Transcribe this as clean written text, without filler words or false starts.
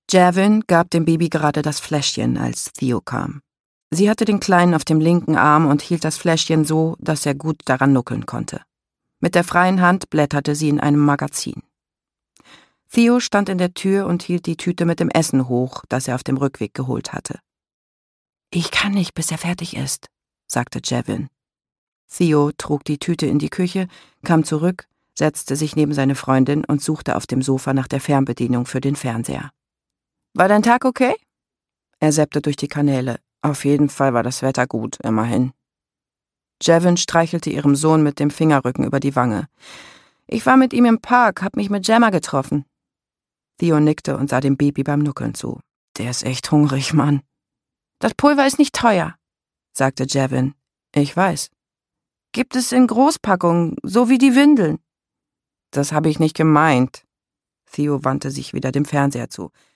Javin gab dem Baby gerade das Fläschchen, als Theo kam. Sie hatte den Kleinen auf dem linken Arm und hielt das Fläschchen so, dass er gut daran nuckeln konnte. Mit der freien Hand blätterte sie in einem Magazin. Theo stand in der Tür und hielt die Tüte mit dem Essen hoch, das er auf dem Rückweg geholt hatte. »Ich kann nicht, bis er fertig ist«, sagte Javin. Theo trug die Tüte in die Küche, kam zurück, setzte sich neben seine Freundin und suchte auf dem Sofa nach der Fernbedienung für den Fernseher. »War dein Tag okay?« Er seppte durch die Kanäle. »Auf jeden Fall war das Wetter gut, immerhin.« Javin streichelte ihrem Sohn mit dem Fingerrücken über die Wange. »Ich war mit ihm im Park, hab mich mit Gemma getroffen.« Theo nickte und sah dem Baby beim Nuckeln zu. »Der ist echt hungrig, Mann.« »Das Pulver ist nicht teuer«, sagte Javin. »Ich weiß.« »Gibt es in Großpackungen, so wie die Windeln.« »Das habe ich nicht gemeint.« Theo wandte sich wieder dem Fernseher zu.